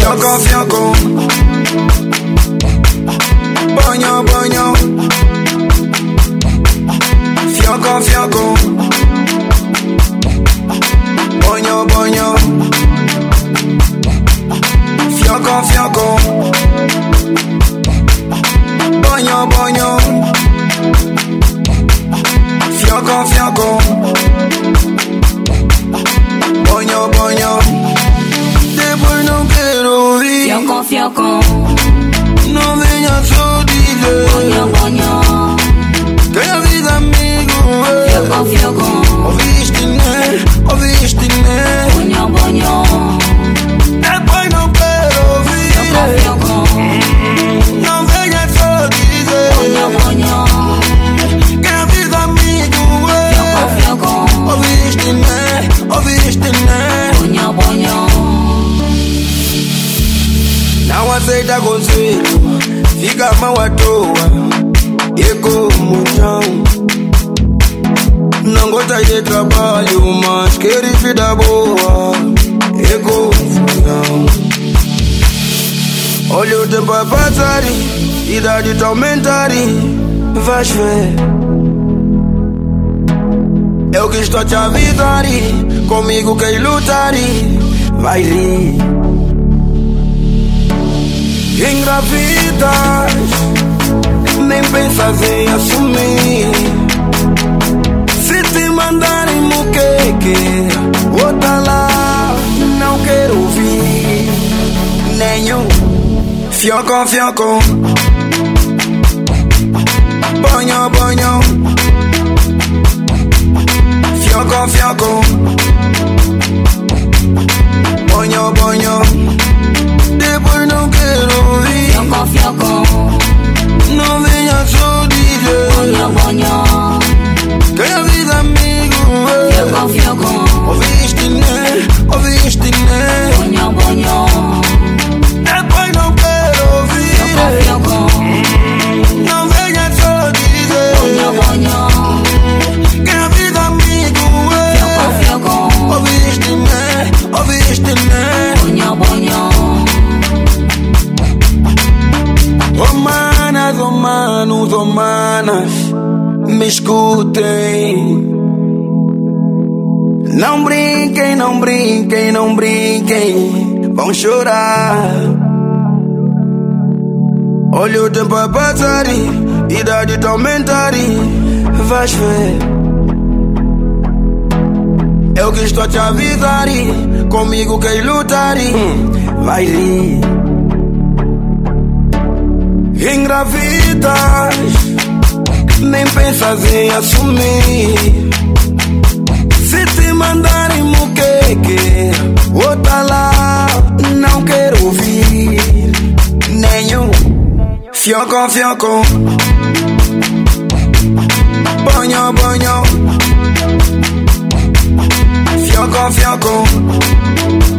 Fioco, fioco. Banho, banho. Fioco, fioco. Banho, banho. Fioco, fioco. Banho, banho. Fioco, fioco. Banho, banho. Depois não quero ouvir. Fioco, fioco. Não venha só dizer. Banho, banho. Quem avisa amigo é. Fioco, fioco. Ouviste, né? Ouviste, né? Banho, banho. Depois não quero ouvir. Fioco, fioco. Não venha só dizer. Banho, banho. Quem avisa amigo é. Fioco, fioco. Ouviste, né? Ouviste, né? Banho, banho. Não aceita conselho, fica mal à toa. E como chão. Não gosta de trabalho, mas quer vida boa. E confusão. Olha o tempo a passar, idade tá aumentar. Vais ver. Eu que estou te avisar, comigo quer lutar. Vai rir. Engravidas, nem pensas em assumir. Se te mandarem muqueque, outra lá, não quero ouvir nenhum. Fioco, fioco. Banho, banho. Fioco, fioco. Banho, banho. Depois não quero ouvir. Fioco, fioco. Não venha só dizer. Banho, banho. Quem avisa amigo é. Fioco, fioco. Ouviste, né? Ouviste, né? Banho, banho. Depois não quero ouvir. Fioco, fioco. Não venha só dizer. Banho, banho. Quem avisa amigo é. Fioco, fioco. Ouviste, né? Ouviste, né? Banho, banho. Oh manas, oh manos, oh manas, me escutem. Não brinquem, não brinquem, não brinquem, vão chorar. Olha o tempo a passar, idade tá aumentar. Vais ver. Eu que estou te avisar, comigo quer lutar. Vai rir. Engravidas, nem pensas em assumir. Se te mandarem muqueque, outra lá, não quero ouvir nenhum. Fioco, fioco. Banho, banho. Fioco, fioco.